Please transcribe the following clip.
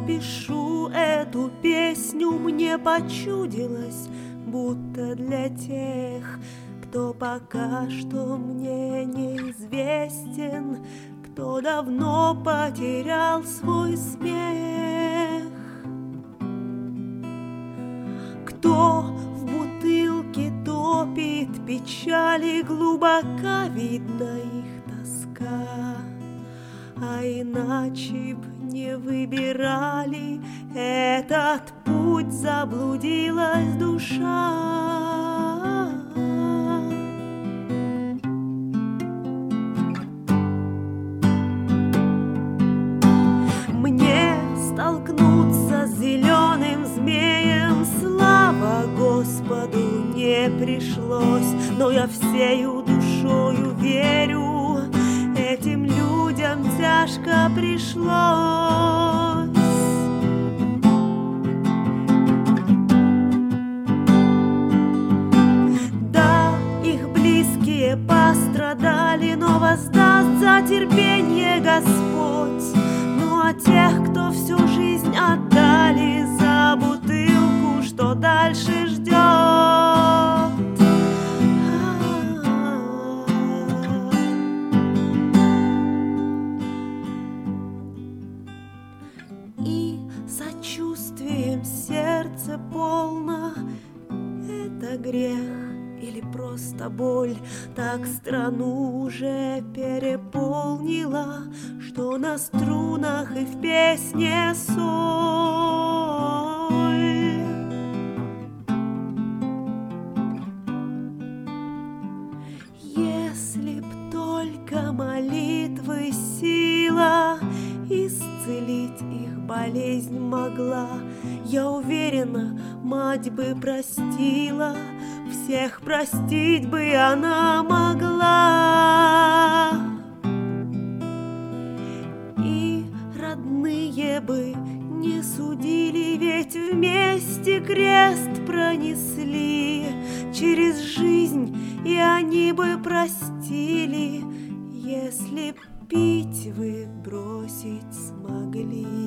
пишу эту песню, мне почудилось, будто для тех, кто пока что мне неизвестен, кто давно потерял свой смех, кто в бутылке топит печали, глубока видна их тоска, а иначе б не выбирали этот путь, заблудилась душа. Мне столкнуться с зеленым змеем, слава Господу, не пришлось, но я всею душою верю, этим людям тяжко пришлось. Да, их близкие пострадали, но воздаст за терпение Господь. Ну а тех, кто всю жизнь отдали за бутылку, что дальше ждет? И сочувствием сердце полно, это грех или просто боль, так страну уже переполнила, что на струнах и в песне соль. Если б только молитвы сила исцелить их болезнь могла, я уверена, мать бы простила, всех простить бы она могла. И родные бы не судили, ведь вместе крест пронесли через жизнь, и они бы простили, если б пить вы бросить смогли.